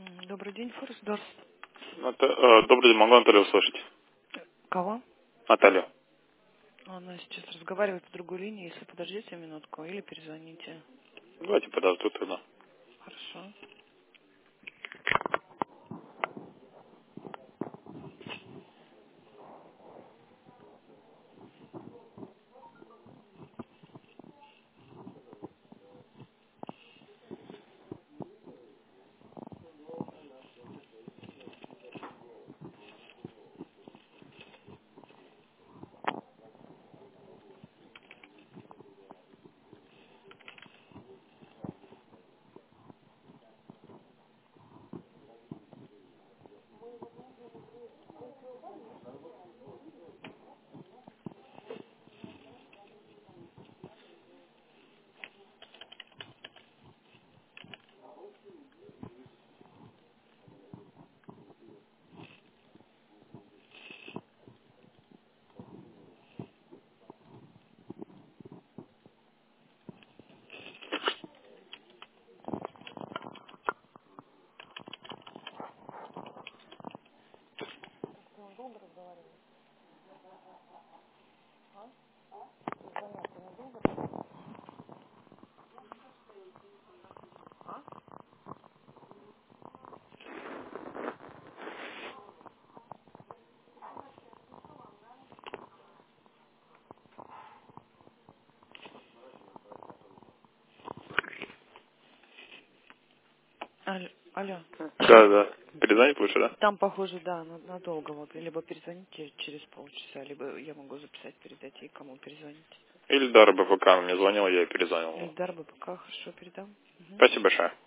Добрый день, Форсдорс. Добрый день, могу Наталью услышать? Кого? Наталью. Она сейчас разговаривает по другой линии. Если подождите минутку или перезвоните. Давайте подожду тогда. Хорошо. Алло. Да. Перезвонить лучше, да? Там, похоже, да, надолго. Вот. Либо перезвоните через полчаса, либо я могу записать, передать ей, кому перезвонить. Ильдар БПК мне звонил, я ей перезвонил. Эльдар БПК, хорошо, передам. Мгм. Спасибо большое.